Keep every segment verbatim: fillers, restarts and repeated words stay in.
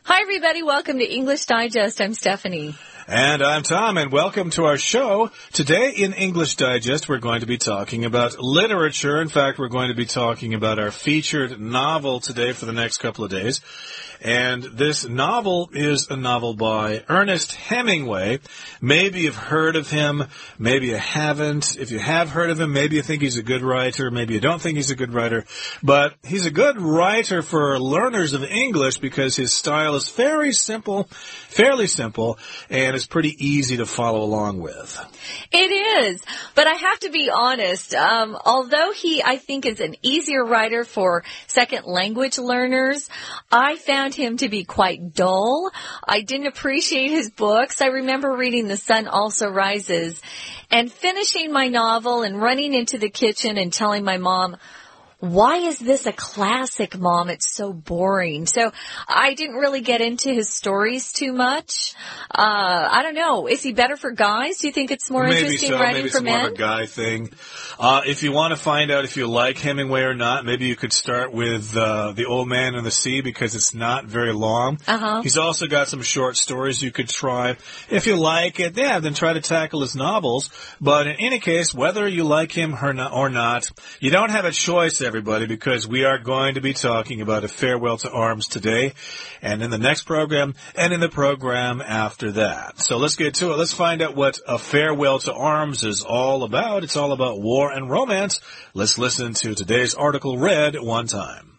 Hi, everybody. Welcome to English Digest. I'm Stephanie. And I'm Tom, and welcome to our show. Today in English Digest, we're going to be talking about literature. In fact, we're going to be talking about our featured novel today for the next couple of days. And this novel is a novel by Ernest Hemingway. Maybe you've heard of him, maybe you haven't. If you have heard of him, maybe you think he's a good writer, maybe you don't think he's a good writer. But he's a good writer for learners of English because his style is very simple, fairly simple, and it's pretty easy to follow along with. It is, but I have to be honest. Um, although he, I think, is an easier writer for second language learners, I found him to be quite dull. I didn't appreciate his books. I remember reading The Sun Also Rises and finishing my novel and running into the kitchen and telling my mom, "Why is this a classic, Mom? It's so boring." So I didn't really get into his stories too much. Uh, I don't know. Is he better for guys? Do you think it's more Maybe interesting so. writing Maybe for it's men? more of a guy thing. Uh, if you want to find out if you like Hemingway or not, maybe you could start with uh, The Old Man and the Sea because it's not very long. Uh-huh. He's also got some short stories you could try. If you like it, yeah, then try to tackle his novels. But in any case, whether you like him or not, or not you don't have a choice, everybody, because we are going to be talking about A Farewell to Arms today, and in the next program, and in the program after that. So let's get to it. Let's find out what A Farewell to Arms is all about. It's all about war and romance. Let's listen to today's article read one time.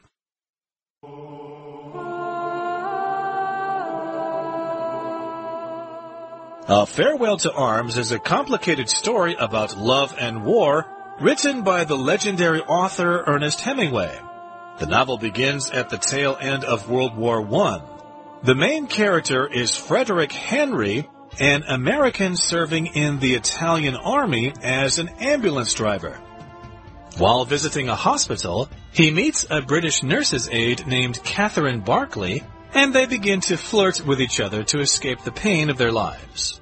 A Farewell to Arms is a complicated story about love and war, written by the legendary author Ernest Hemingway. The novel begins at the tail end of World War One. The main character is Frederick Henry, an American serving in the Italian army as an ambulance driver. While visiting a hospital, he meets a British nurse's aide named Catherine Barclay, and they begin to flirt with each other to escape the pain of their lives.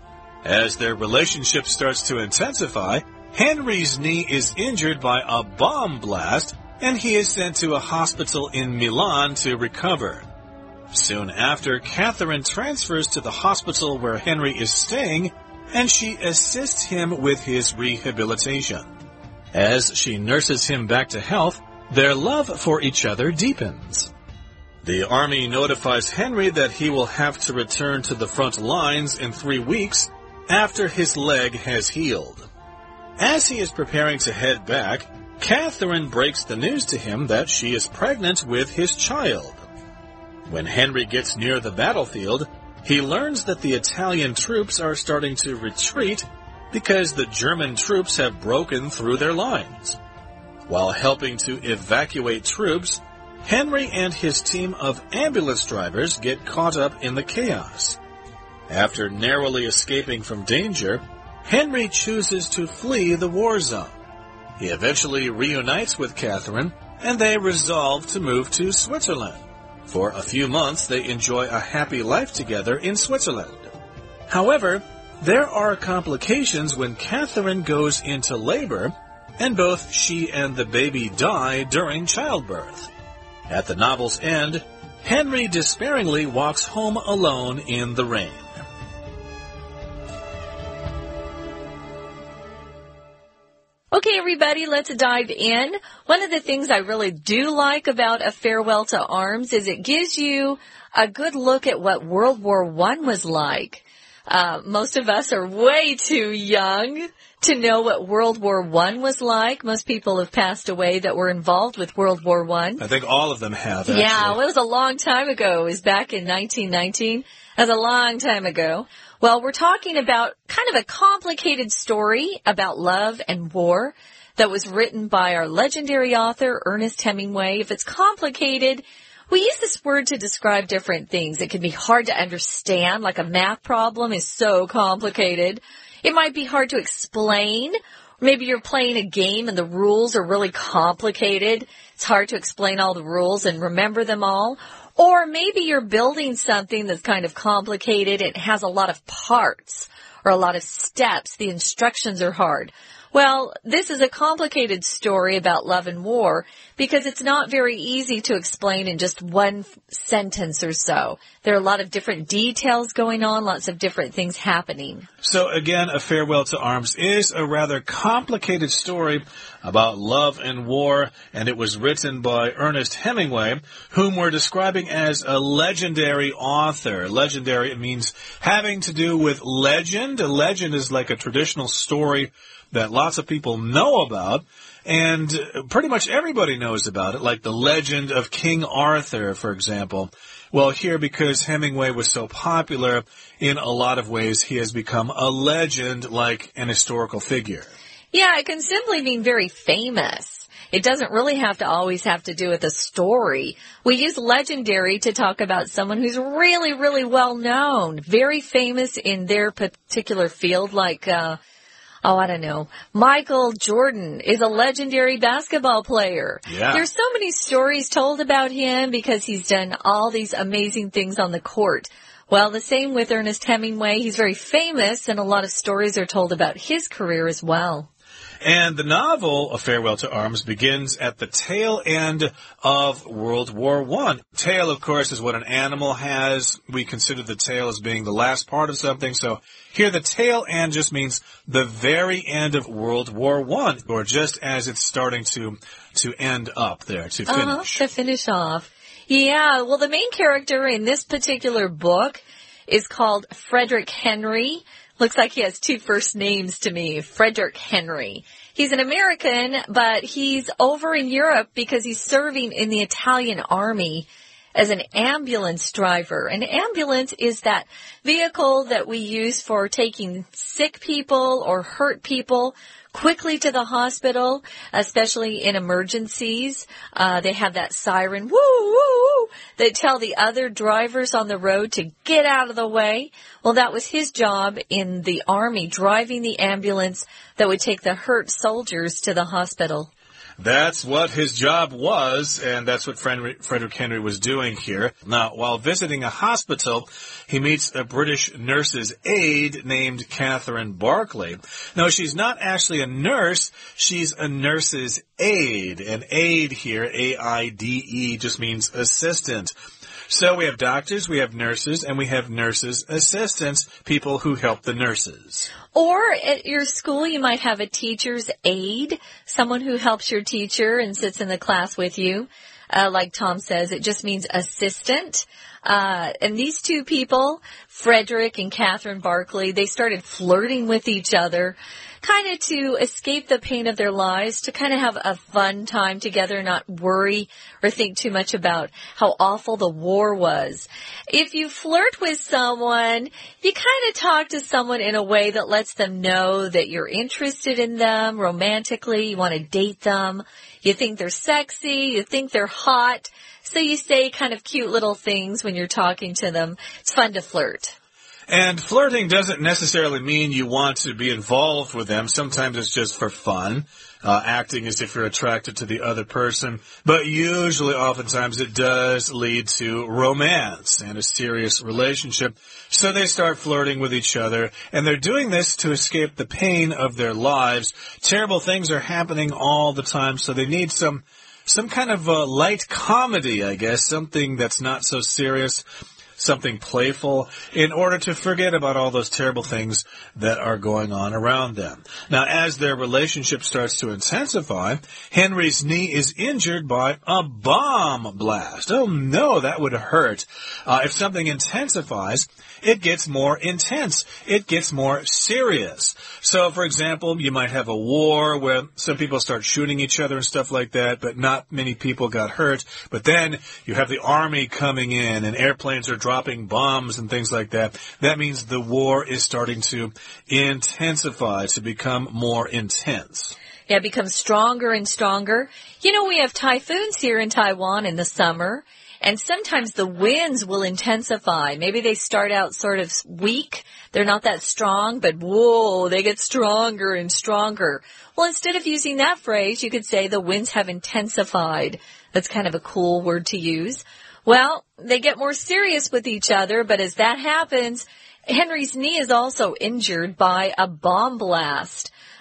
As their relationship starts to intensify, Henry's knee is injured by a bomb blast, and he is sent to a hospital in Milan to recover. Soon after, Catherine transfers to the hospital where Henry is staying, and she assists him with his rehabilitation. As she nurses him back to health, their love for each other deepens. The army notifies Henry that he will have to return to the front lines in three weeks after his leg has healed. As he is preparing to head back, Catherine breaks the news to him that she is pregnant with his child. When Henry gets near the battlefield, he learns that the Italian troops are starting to retreat because the German troops have broken through their lines. While helping to evacuate troops, Henry and his team of ambulance drivers get caught up in the chaos. After narrowly escaping from danger, Henry chooses to flee the war zone. He eventually reunites with Catherine, and they resolve to move to Switzerland. For a few months, they enjoy a happy life together in Switzerland. However, there are complications when Catherine goes into labor, and both she and the baby die during childbirth. At the novel's end, Henry despairingly walks home alone in the rain. Okay, everybody, let's dive in. One of the things I really do like about A Farewell to Arms is it gives you a good look at what World War One was like. Uh, most of us are way too young to know what World War One was like. Most people have passed away that were involved with World War One. I think all of them have, actually. Yeah, well, it was a long time ago. It was back in nineteen nineteen. That was a long time ago. Well, we're talking about kind of a complicated story about love and war that was written by our legendary author, Ernest Hemingway. If it's complicated, we use this word to describe different things. It can be hard to understand, like a math problem is so complicated. It might be hard to explain. Maybe you're playing a game and the rules are really complicated. It's hard to explain all the rules and remember them all. Or maybe you're building something that's kind of complicated. It has a lot of parts or a lot of steps. The instructions are hard. Well, this is a complicated story about love and war because it's not very easy to explain in just one f- sentence or so. There are a lot of different details going on, lots of different things happening. So again, A Farewell to Arms is a rather complicated story about love and war, and it was written by Ernest Hemingway, whom we're describing as a legendary author. Legendary, it means having to do with legend. A legend is like a traditional story that lots of people know about, and pretty much everybody knows about it, like the legend of King Arthur, for example. Well, here, because Hemingway was so popular, in a lot of ways, he has become a legend, like an historical figure. Yeah, it can simply mean very famous. It doesn't really have to always have to do with a story. We use legendary to talk about someone who's really, really well known, very famous in their particular field, like, uh, oh, I don't know. Michael Jordan is a legendary basketball player. Yeah. There's so many stories told about him because he's done all these amazing things on the court. Well, the same with Ernest Hemingway. He's very famous, and a lot of stories are told about his career as well. And the novel, A Farewell to Arms, begins at the tail end of World War One. Tail, of course, is what an animal has. We consider the tail as being the last part of something. So here the tail end just means the very end of World War One, or just as it's starting to to end up there, to finish. Uh-huh, to finish off. Yeah, well, the main character in this particular book is called Frederick Henry. Looks like he has two first names to me, Frederick Henry. He's an American, but he's over in Europe because he's serving in the Italian army as an ambulance driver. An ambulance is that vehicle that we use for taking sick people or hurt people quickly to the hospital, especially in emergencies. Uh, they have that siren, woo, woo, woo, that tell the other drivers on the road to get out of the way. Well, that was his job in the army, driving the ambulance that would take the hurt soldiers to the hospital. That's what his job was, and that's what Frederick Henry was doing here. Now, while visiting a hospital, he meets a British nurse's aide named Catherine Barclay. Now, she's not actually a nurse, she's a nurse's aide. And aide here, A I D E, just means assistant. So we have doctors, we have nurses, and we have nurses' assistants, people who help the nurses. Or at your school, you might have a teacher's aide, someone who helps your teacher and sits in the class with you. Uh, like Tom says, it just means assistant. Uh, and these two people, Frederick and Catherine Barclay, they started flirting with each other, kind of to escape the pain of their lives, to kind of have a fun time together, not worry or think too much about how awful the war was. If you flirt with someone, you kind of talk to someone in a way that lets them know that you're interested in them romantically, you want to date them, you think they're sexy, you think they're hot, so you say kind of cute little things when you're talking to them. It's fun to flirt. And flirting doesn't necessarily mean you want to be involved with them. Sometimes it's just for fun, uh, acting as if you're attracted to the other person. But usually, oftentimes, it does lead to romance and a serious relationship. So they start flirting with each other, and they're doing this to escape the pain of their lives. Terrible things are happening all the time, so they need some some kind of uh, light comedy, I guess, something that's not so serious, something playful, in order to forget about all those terrible things that are going on around them. Now, as their relationship starts to intensify, Henry's knee is injured by a bomb blast. Oh no, that would hurt. Uh, if something intensifies, it gets more intense. It gets more serious. So, for example, you might have a war where some people start shooting each other and stuff like that, but not many people got hurt. But then you have the army coming in and airplanes are dropping bombs and things like that. That means the war is starting to intensify, to become more intense. Yeah, it becomes stronger and stronger. You know, we have typhoons here in Taiwan in the summer, and sometimes the winds will intensify. Maybe they start out sort of weak. They're not that strong, but whoa, they get stronger and stronger. Well, instead of using that phrase, you could say the winds have intensified. That's kind of a cool word to use. Well, they get more serious with each other, but as that happens, Henry's knee is also injured by a bomb blast.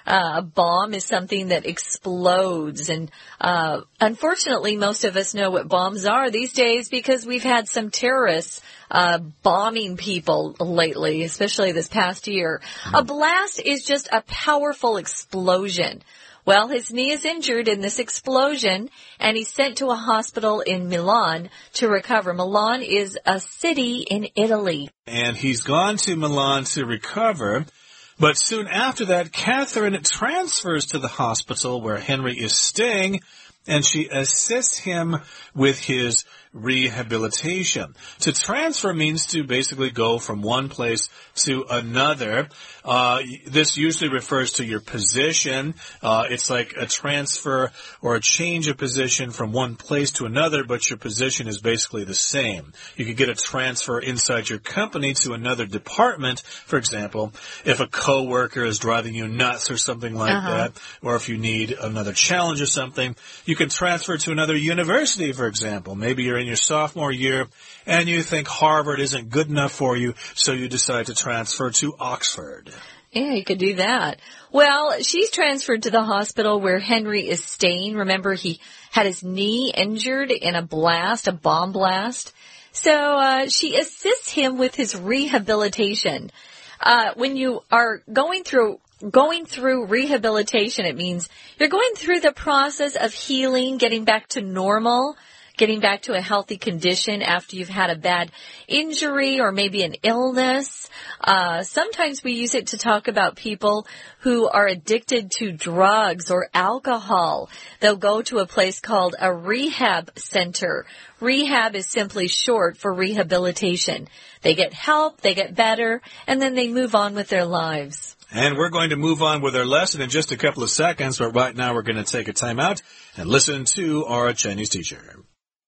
Uh, a bomb is something that explodes. And uh, unfortunately, most of us know what bombs are these days because we've had some terrorists uh, bombing people lately, especially this past year. A blast is just a powerful explosion. Well, his knee is injured in this explosion, and he's sent to a hospital in Milan to recover. Milan is a city in Italy. And he's gone to Milan to recover. But soon after that, Catherine transfers to the hospital where Henry is staying, and she assists him with his rehabilitation. To transfer means to basically go from one place to another. Uh, this usually refers to your position. Uh, it's like a transfer or a change of position from one place to another, but your position is basically the same. You could get a transfer inside your company to another department, for example, if a coworker is driving you nuts or something like uh-huh. that, or if you need another challenge or something. You can transfer to another university, for example. Maybe you're in your sophomore year and you think Harvard isn't good enough for you, so you decide to transfer to Oxford. Yeah, you could do that. Well, she's transferred to the hospital where Henry is staying. Remember, he had his knee injured in a blast, a bomb blast. So uh, she assists him with his rehabilitation. Uh, when you are going through Going through rehabilitation, it means you're going through the process of healing, getting back to normal, getting back to a healthy condition after you've had a bad injury or maybe an illness. Uh, sometimes we use it to talk about people who are addicted to drugs or alcohol. They'll go to a place called a rehab center. Rehab is simply short for rehabilitation. They get help, they get better, and then they move on with their lives. And we're going to move on with our lesson in just a couple of seconds, but right now we're going to take a time out and listen to our Chinese teacher.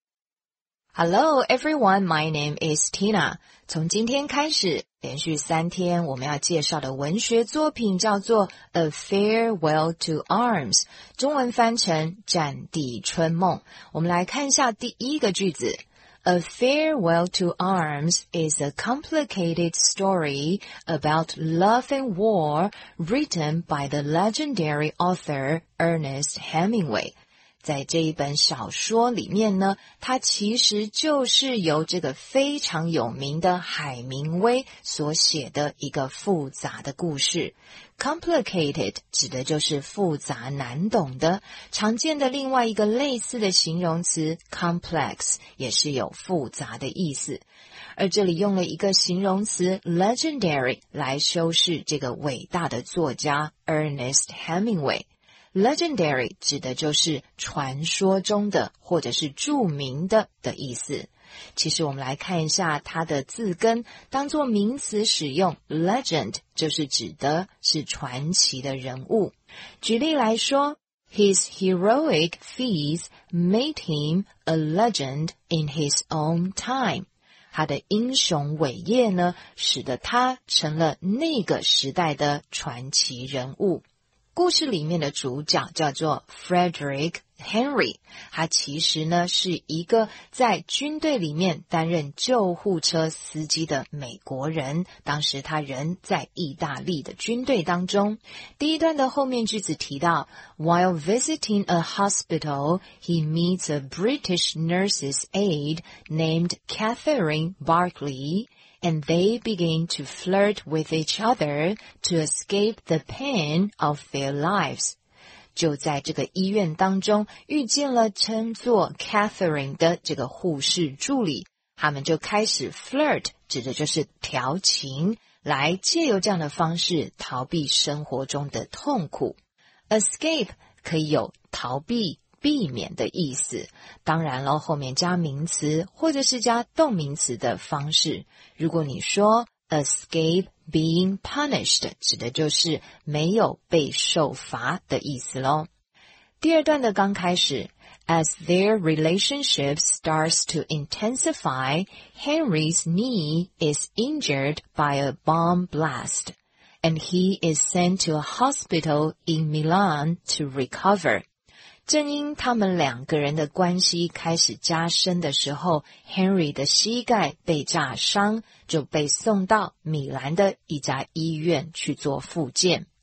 Hello everyone, my name is Tina. 从今天开始，连续三天我们要介绍的文学作品叫做 A Farewell to Arms， 中文翻成战地春梦。我们来看一下第一个句子。A Farewell to Arms is a complicated story about love and war written by the legendary author Ernest Hemingway. 在这一本小说里面呢，它其实就是由这个非常有名的海明威所写的一个复杂的故事。Complicated 指的就是复杂难懂的，常见的另外一个类似的形容词 complex 也是有复杂的意思。而这里用了一个形容词 legendary 来修饰这个伟大的作家 Ernest Hemingway。Legendary 指的就是传说中的或者是著名的的意思。其实我们来看一下它的字根，当作名词使用 legend 就是指的是传奇的人物。举例来说 His heroic feats made him a legend in his own time。他的英雄伟业呢，使得他成了那个时代的传奇人物。故事里面的主角叫做 Frederick Henry， 他其实呢是一个在军队里面担任救护车司机的美国人，当时他人在意大利的军队当中。第一段的后面句子提到 While visiting a hospital, he meets a British nurse's aide named Catherine Barclay,And they begin to flirt with each other to escape the pain of their lives. 就在这个医院当中遇见了称作 Catherine 的这个护士助理，他们就开始 flirt， 指的就是调情，来借由这样的方式逃避生活中的痛苦。Escape 可以有逃避避免的意思，当然了，后面加名词或者是加动名词的方式。如果你说 escape being punished， 指的就是没有被受罚的意思咯。第二段的刚开始 As their relationship starts to intensify, Henry's knee is injured by a bomb blast, and he is sent to a hospital in Milan to recover.正因他们两个人的关系开始加深的时候 Henry 的膝盖被炸伤，就被送到米兰的一家医院去做复健。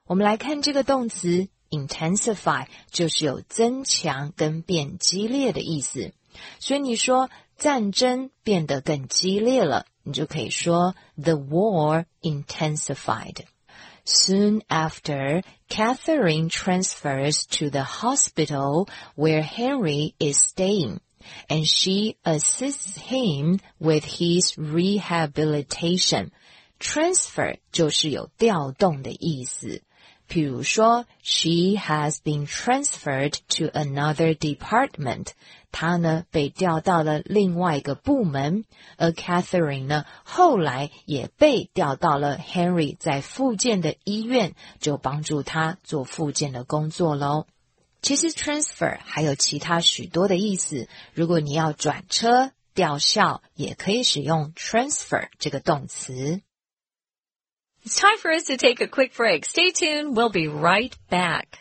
我们来看这个动词 intensify 就是有增强跟变激烈的意思。所以你说战争变得更激烈了，你就可以说 The war intensified. Soon after, Catherine transfers to the hospital where Henry is staying, and she assists him with his rehabilitation. Transfer 就是有调动的意思。比如说 she has been transferred to another department. 她呢被调到了另外一个部门，而 Catherine 呢后来也被调到了 Henry 在复健的医院，就帮助他做复健的工作咯。其實 transfer 還有其他許多的意思，如果你要轉車、調校，也可以使用 transfer 這個動詞。 It's time for us to take a quick break. Stay tuned. We'll be right back.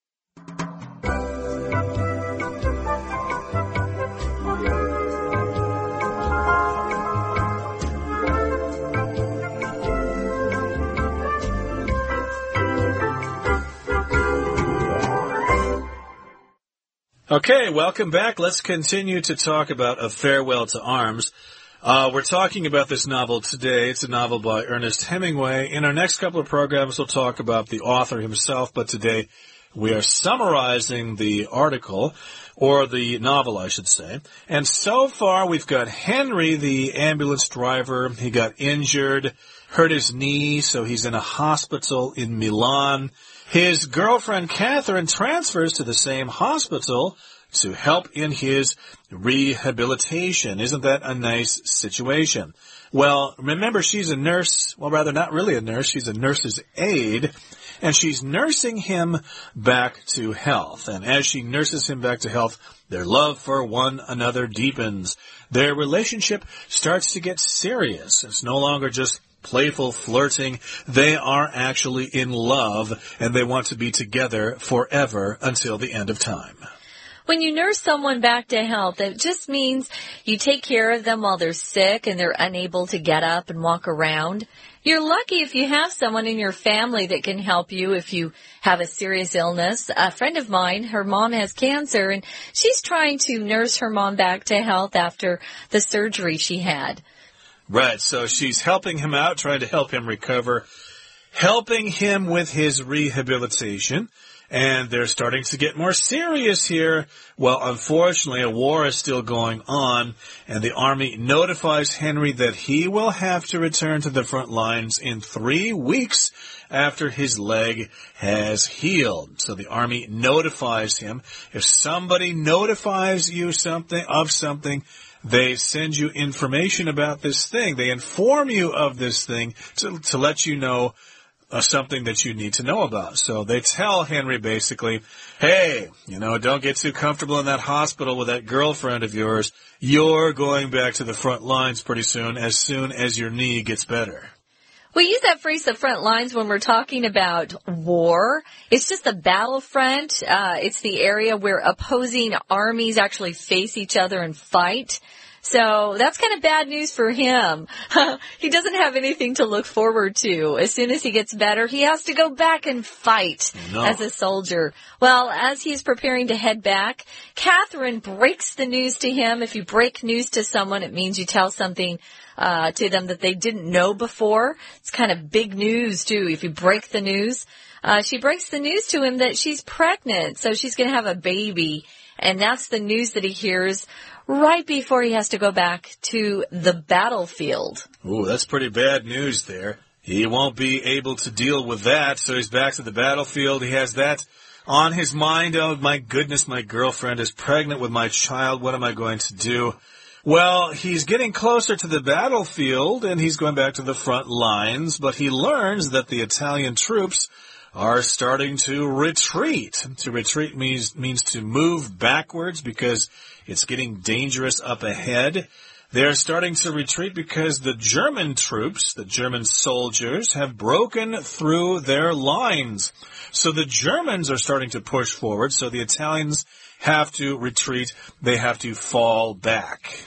Okay, welcome back. Let's continue to talk about A Farewell to Arms. Uh, we're talking about this novel today. It's a novel by Ernest Hemingway. In our next couple of programs, we'll talk about the author himself, but today we are summarizing the article, or the novel, I should say. And so far, we've got Henry, the ambulance driver. He got injured, hurt his knee, so he's in a hospital in Milan. His girlfriend, Catherine, transfers to the same hospital to help in his rehabilitation. Isn't that a nice situation? Well, remember, she's a nurse. Well, rather, not really a nurse. She's a nurse's aide. And she's nursing him back to health. And as she nurses him back to health, their love for one another deepens. Their relationship starts to get serious. It's no longer just playful flirting. They are actually in love, and they want to be together forever until the end of time. When you nurse someone back to health, it just means you take care of them while they're sick and they're unable to get up and walk around. You're lucky if you have someone in your family that can help you if you have a serious illness. A friend of mine, her mom has cancer, and she's trying to nurse her mom back to health after the surgery she had. Right, so she's helping him out, trying to help him recover, helping him with his rehabilitation. And they're starting to get more serious here. Well, unfortunately, a war is still going on, and the army notifies Henry that he will have to return to the front lines in three weeks after his leg has healed. So the army notifies him. If somebody notifies you something of something, they send you information about this thing. They inform you of this thing to, to let you know Uh, something that you need to know about. So they tell Henry basically, hey, you know, don't get too comfortable in that hospital with that girlfriend of yours. You're going back to the front lines pretty soon, as soon as your knee gets better. We use that phrase, the front lines, when we're talking about war. It's just the battlefront. Uh, it's the area where opposing armies actually face each other and fight. So that's kind of bad news for him. He doesn't have anything to look forward to. As soon as he gets better, he has to go back and fight no. as a soldier. Well, as he's preparing to head back, Catherine breaks the news to him. If you break news to someone, it means you tell something uh to them that they didn't know before. It's kind of big news, too, if you break the news. Uh she breaks the news to him that she's pregnant, so she's going to have a baby. And that's the news that he hears right before he has to go back to the battlefield. Ooh, that's pretty bad news there. He won't be able to deal with that, so he's back to the battlefield. He has that on his mind. Oh, my goodness, my girlfriend is pregnant with my child. What am I going to do? Well, he's getting closer to the battlefield, and he's going back to the front lines, but he learns that the Italian troops are starting to retreat. To retreat means means to move backwards because it's getting dangerous up ahead. They're starting to retreat because the German troops, the German soldiers, have broken through their lines. So the Germans are starting to push forward, so the Italians have to retreat. They have to fall back.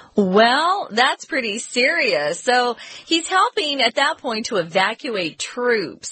Well, that's pretty serious. So he's helping at that point to evacuate troops.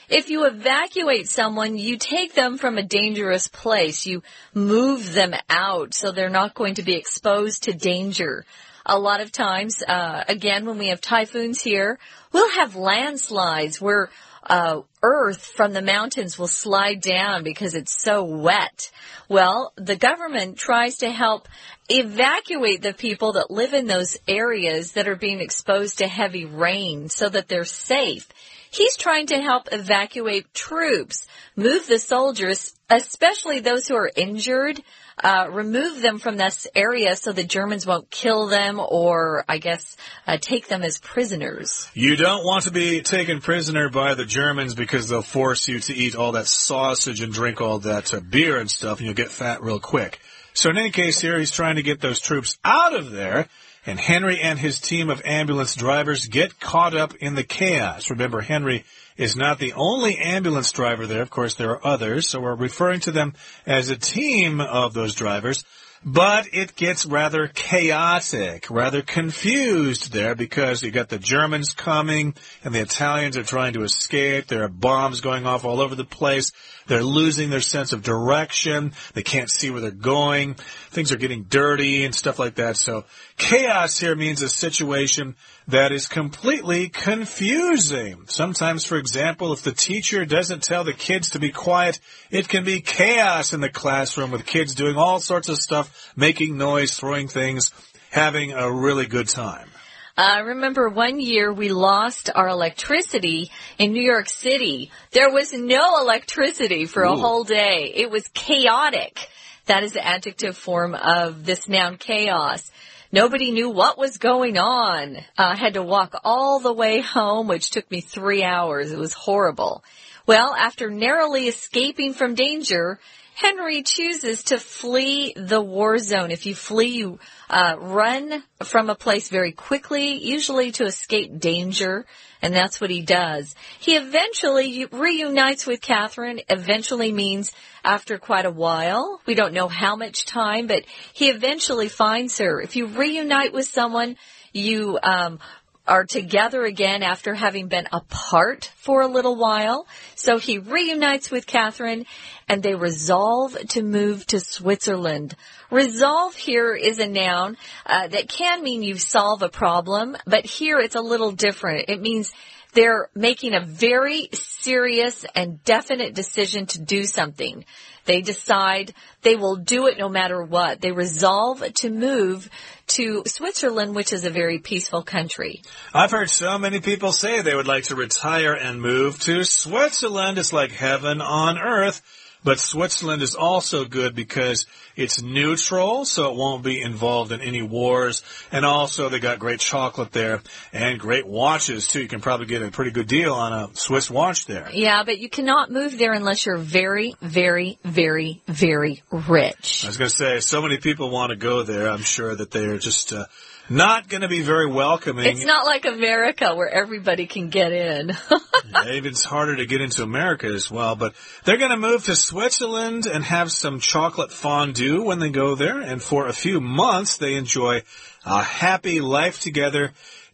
If you evacuate someone, you take them from a dangerous place. You move them out so they're not going to be exposed to danger. A lot of times, uh, again, when we have typhoons here, we'll have landslides where uh, earth from the mountains will slide down because it's so wet. Well, the government tries to help evacuate the people that live in those areas that are being exposed to heavy rain so that they're safe. He's trying to help evacuate troops, move the soldiers, especially those who are injured, uh, remove them from this area so the Germans won't kill them or, I guess, uh, take them as prisoners. You don't want to be taken prisoner by the Germans because they'll force you to eat all that sausage and drink all that uh, beer and stuff, and you'll get fat real quick. So in any case here, he's trying to get those troops out of there. And Henry and his team of ambulance drivers get caught up in the chaos. Remember, Henry is not the only ambulance driver there. Of course, there are others, so we're referring to them as a team of those drivers. But it gets rather chaotic, rather confused there because you got the Germans coming and the Italians are trying to escape. There are bombs going off all over the place. They're losing their sense of direction. They can't see where they're going. Things are getting dirty and stuff like that. So chaos here means a situation that is completely confusing. Sometimes, for example, if the teacher doesn't tell the kids to be quiet, it can be chaos in the classroom with kids doing all sorts of stuff, making noise, throwing things, having a really good time. I uh, remember one year we lost our electricity in New York City. There was no electricity for a Ooh. whole day. It was chaotic. That is the adjective form of this noun chaos. Nobody knew what was going on. I uh, had to walk all the way home, which took me three hours. It was horrible. Well, after narrowly escaping from danger, Henry chooses to flee the war zone. If you flee, you uh, run from a place very quickly, usually to escape danger, and that's what he does. He eventually reunites with Catherine. Eventually means after quite a while. We don't know how much time, but he eventually finds her. If you reunite with someone, you um are together again after having been apart for a little while. So he reunites with Catherine, and they resolve to move to Switzerland. Resolve here is a noun uh, that can mean you solve a problem, but here it's a little different. It means they're making a very serious and definite decision to do something. They decide they will do it no matter what. They resolve to move to Switzerland, which is a very peaceful country. I've heard so many people say they would like to retire and move to Switzerland. It's like heaven on earth. But Switzerland is also good because it's neutral, so it won't be involved in any wars. And also, they got great chocolate there and great watches, too. You can probably get a pretty good deal on a Swiss watch there. Yeah, but you cannot move there unless you're very, very, very, very rich. I was going to say, so many people want to go there. I'm sure that they're just uh, not going to be very welcoming. It's not like America where everybody can get in. Yeah, even it's harder to get into America as well. But they're going to move to Switzerland and have some chocolate fondue when they go there. And for a few months, they enjoy a happy life together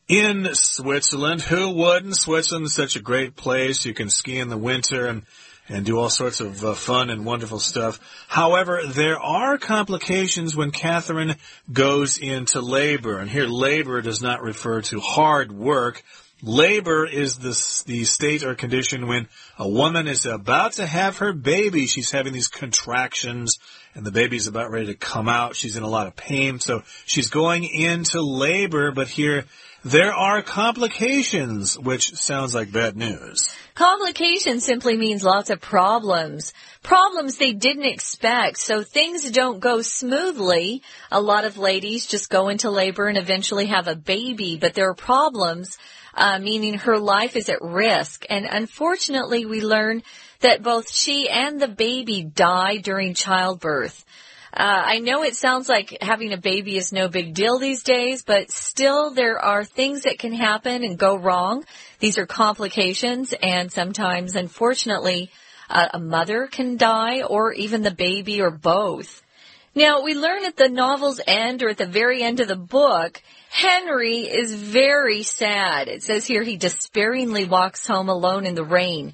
in Switzerland. Who wouldn't? Switzerland is such a great place. You can ski in the winter and and do all sorts of uh, fun and wonderful stuff. However, there are complications when Catherine goes into labor. And here, labor does not refer to hard work. Labor is the, the state or condition when a woman is about to have her baby. She's having these contractions, and the baby's about ready to come out. She's in a lot of pain, so she's going into labor. But here, there are complications, which sounds like bad news. Complications simply means lots of problems. Problems they didn't expect, so things don't go smoothly. A lot of ladies just go into labor and eventually have a baby, but there are problems. Uh, meaning her life is at risk. And unfortunately, we learn that both she and the baby die during childbirth. Uh, I know it sounds like having a baby is no big deal these days, but still there are things that can happen and go wrong. These are complications, and sometimes, unfortunately, uh, a mother can die or even the baby or both. Now, we learn at the novel's end or at the very end of the book, Henry is very sad. It says here he despairingly walks home alone in the rain.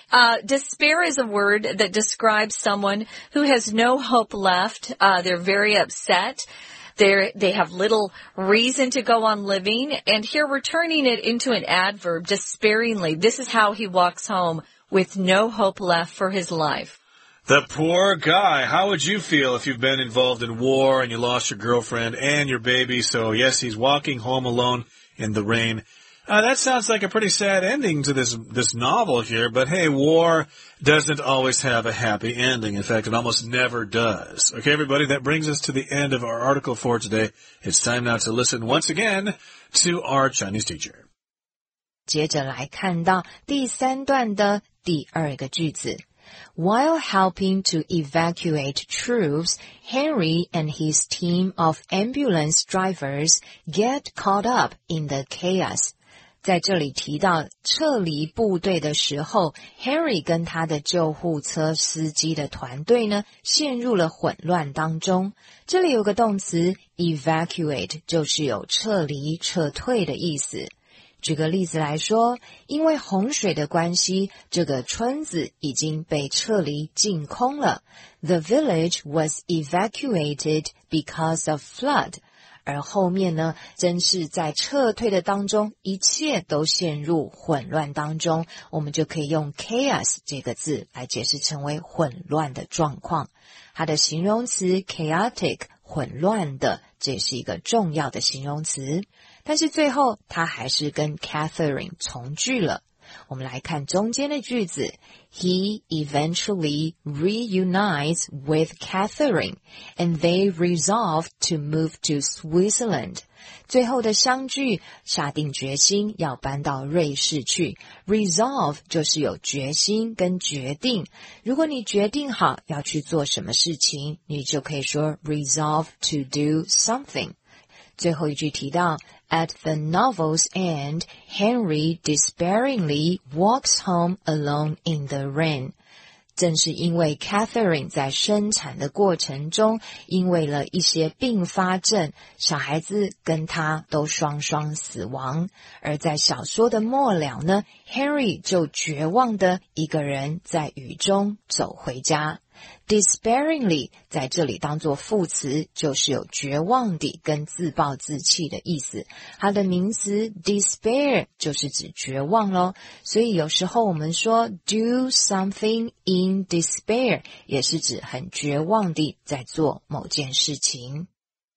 Uh, despair is a word that describes someone who has no hope left. Uh, they're very upset. They're, they have little reason to go on living. And here we're turning it into an adverb, despairingly. This is how he walks home with no hope left for his life. The poor guy. How would you feel if you've been involved in war and you lost your girlfriend and your baby? So, yes, he's walking home alone in the rain. Uh, that sounds like a pretty sad ending to this this novel here, but hey, war doesn't always have a happy ending. In fact, it almost never does. Okay, everybody, that brings us to the end of our article for today. It's time now to listen once again to our Chinese teacher. 接着来看到第三段的第二个句子。While helping to evacuate troops, Henry and his team of ambulance drivers get caught up in the chaos. 在这里提到撤离部队的时候 Henry 跟他的救护车司机的团队呢陷入了混乱当中。这里有个动词 evacuate 就是有撤离撤退的意思。举个例子来说，因为洪水的关系，这个村子已经被撤离净空了。The village was evacuated because of flood. 而后面呢，真是在撤退的当中，一切都陷入混乱当中，我们就可以用 chaos 这个字来解释成为混乱的状况。它的形容词 chaotic 混乱的，这也是一个重要的形容词。但是最后他还是跟 Catherine 重聚了。我们来看中间的句子 He eventually reunites with Catherine and they resolve to move to Switzerland. 最后的相聚下定决心要搬到瑞士去。Resolve 就是有决心跟决定。如果你决定好要去做什么事情，你就可以说 resolve to do something。最后一句提到 At the novel's end, Henry despairingly walks home alone in the rain. 正是因为 Catherine 在生产的过程中，因为了一些并发症，小孩子跟他都双双死亡。而在小说的末了呢 ，Henry 就绝望的一个人在雨中走回家。Despairingly 在这里当作副词，就是有绝望地跟自暴自弃的意思。它的名词 despair 就是指绝望咯，所以有时候我们说 do something in despair 也是指很绝望地在做某件事情。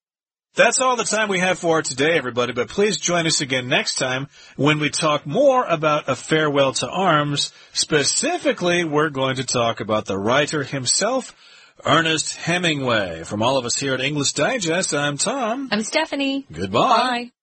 That's all the time we have for today, everybody, but please join us again next time when we talk more about A Farewell to Arms. Specifically, we're going to talk about the writer himself, Ernest Hemingway. From all of us here at English Digest, I'm Tom. I'm Stephanie. Goodbye. Bye.